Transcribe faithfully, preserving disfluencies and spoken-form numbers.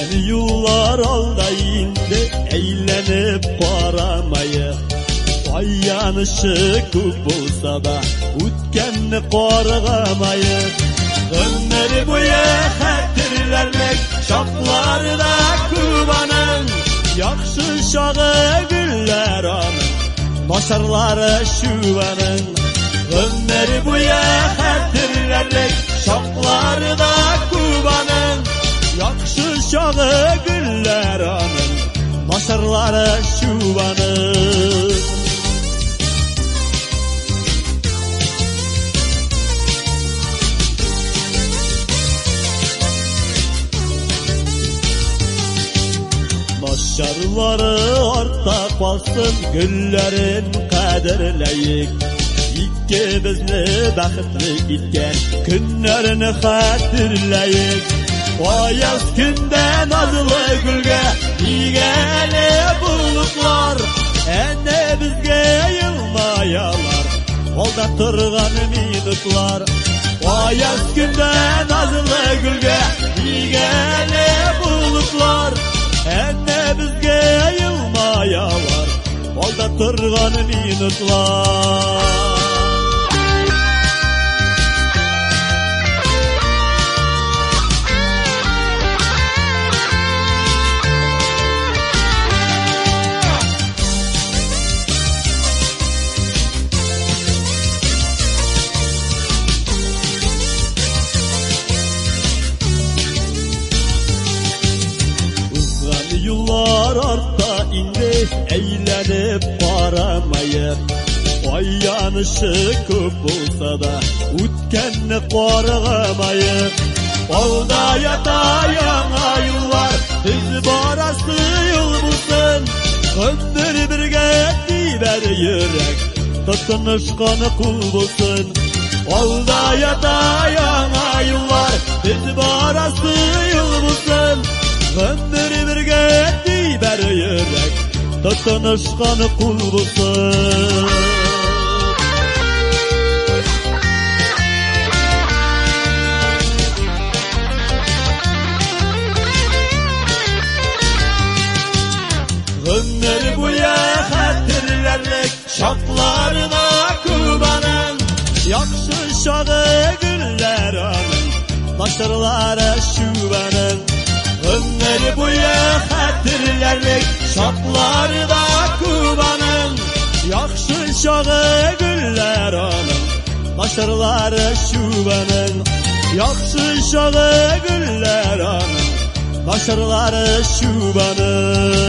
Uzgan yıllar alda indi, eğlenip baramayı. Ayyanışı ko'p bo'lsa da, o'tganni qo'rg'amayı. Ömrü boyu xatirlarlik şoqlarida Kubaning, yaxshi chog'i gullar onun, nasarlari shuvaning. Ömrü boyu xatirlarlik şoqlarida Kubaning, yaxshi chog'i gullar onun, nasarlari shuvaning. Başarıları orta kalsın, güllerin kaderleyik. İkimizni baxtli etken günlerini xatirleyik. Ayaz günde nazlı gülge yigeli bulutlar, ene bizge yılmayalar, olda turgan minutlar. Ayaz günde nazlı gülge yigeli bulutlar, ene bizge yılmayalar, olda turgan minutlar. Yıllar artta indi, eğlenip baramayı. Ayyanışı ko'p bo'lsa da, o'tganni qo'rg'amayı. Olda yata yana yıllar, biz borası yol bulsun. Ömür birge diber yürek, tutunuşkanı kul bulsun. Olda yata yana yıllar, biz borası yol bulsun. Ömür birge diber yürek, tutunuşkanı kul bulsun. Ömür boyu xatirlarlik şoqlarida Kubaning, yaxshi chog'i gullar onun, nasrlari shuvaning. Ömür boyu xatirlarlik şoqlarida Kubaning, yaxshi chog'i gullar onun, nasrlari shuvaning. Yaxshi chog'i gullar onun, nasrlari shuvaning.